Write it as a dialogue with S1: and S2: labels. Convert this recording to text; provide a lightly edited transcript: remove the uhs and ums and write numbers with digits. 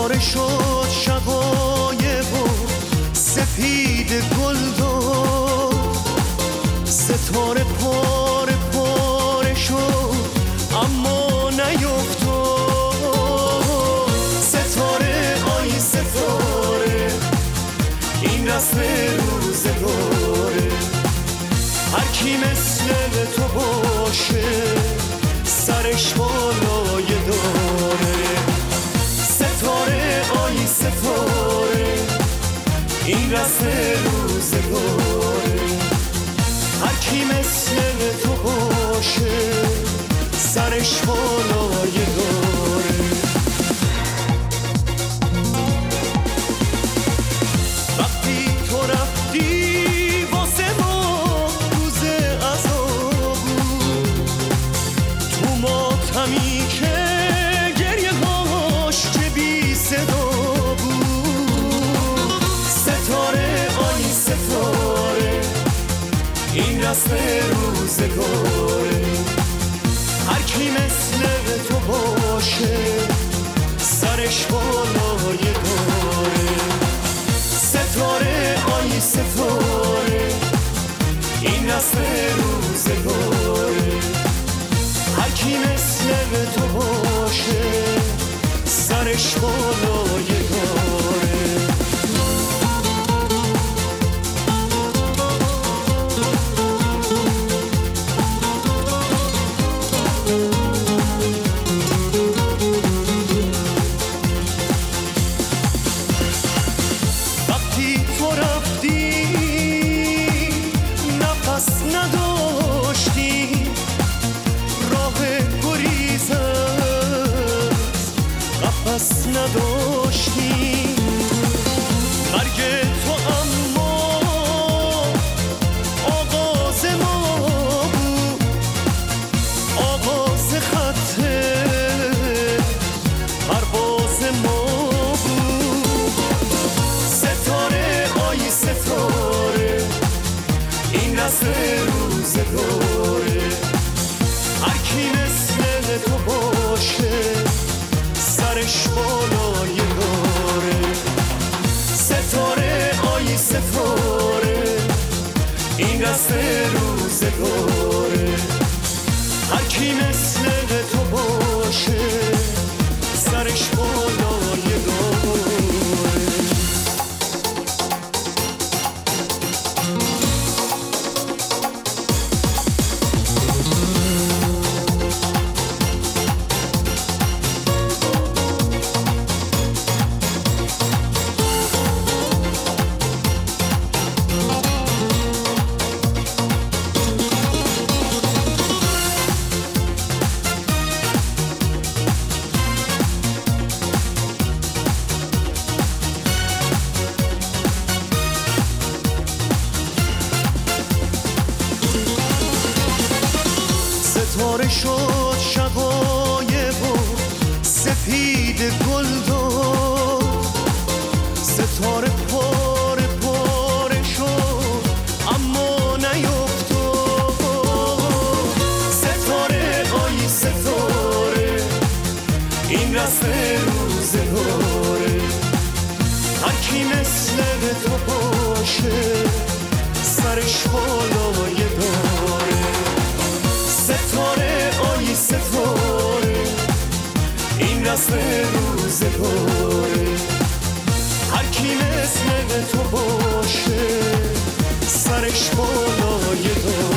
S1: ستاره شد شقایق و سپید گل داد، ستاره پاره پاره شد اما نیفتاد. ستاره آی ستاره این رسم روزگاره، هر کی مثل تو باشه سرش بالای داره. ستاره آی ستاره این رسم روزگاره، هر کی مثل تو باشه سرش بالای داره. وقتی تو رفتی واسه ما روز عذاب بود، تو ماتمی که گریه هاش چه بی صدا بود. ستاره آی ستاره این رسم روزگاره، هر کی مثل تو باشه سرش بالای داره. ستاره آی ستاره این رسم روزگاره، هر کی مثل تو باشه سرش بالای داره. نداشتی راه گریز از قفس نداشتی، مرگ تو اما آغاز ما بود، آغاز خط پرواز ما بود. ستاره آی ستاره این رسم روزگاره، هر کی مثل تو باشه سرش بالای داره. ستاره آی ستاره این رسم روزگاره، هر کی مثل تو باشه سرش بالای داره. ستاره شد شقایق و سپید گل داد، ستاره پاره پاره شد اما نیفتاد. ستاره آی ستاره این رسم روزگاره، هر کی مثل تو باشه سرش بالای داره. ستاره آی ستاره این رسم روزگاره، هر کی مثل تو باشه سرش بالای داره.